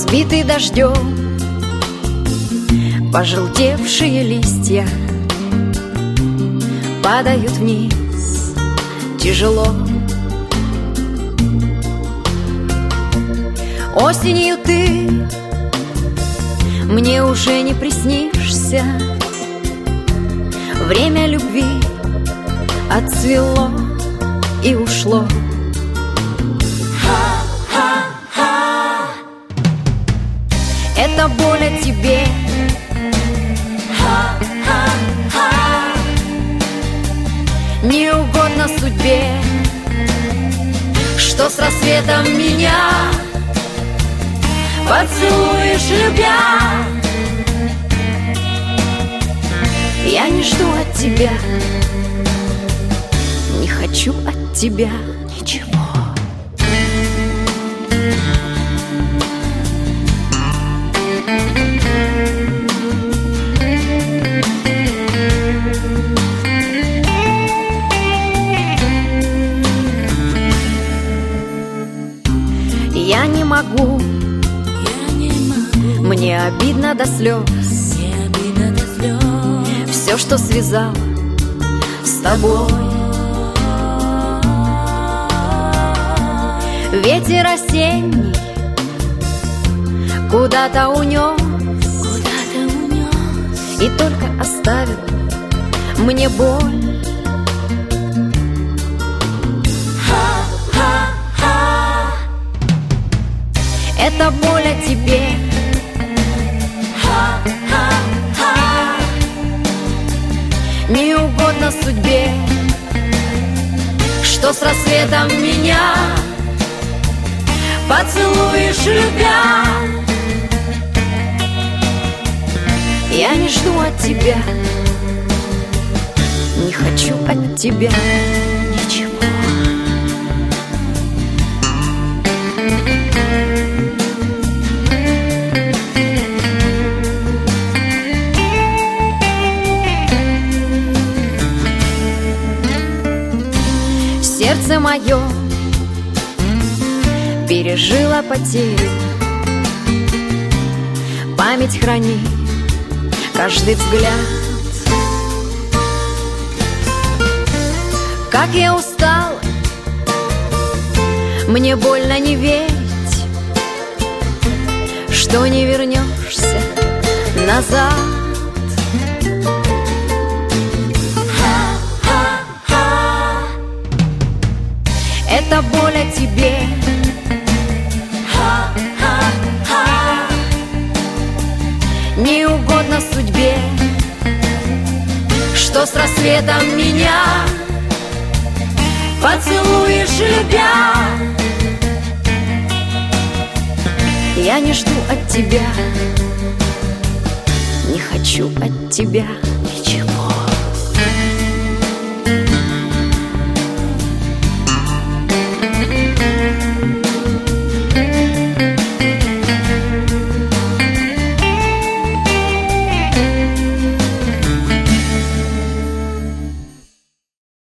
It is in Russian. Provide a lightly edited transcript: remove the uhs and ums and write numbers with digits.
Разбитый дождем пожелтевшие листья падают вниз тяжело. Осенью ты мне уже не приснишься. Время любви отцвело и ушло. Это боль о тебе. Не угодно судьбе, что с рассветом меня поцелуешь, любя. Я не жду от тебя, не хочу от тебя ничего. Я не могу, мне обидно до слез. Все, что связал с тобой. Ветер осенний куда-то унес, и только оставил мне боль. Это боль о тебе. Не угодно судьбе, что с рассветом меня поцелуешь, любя. Я не жду от тебя, не хочу от тебя ничего. Сердце мое пережило потерю. Память храни каждый взгляд. Как я устала, мне больно не верить, что не вернешься назад. Это боль о тебе. Не угодно судьбе, что с рассветом меня поцелуешь, любя. Я не жду от тебя, не хочу от тебя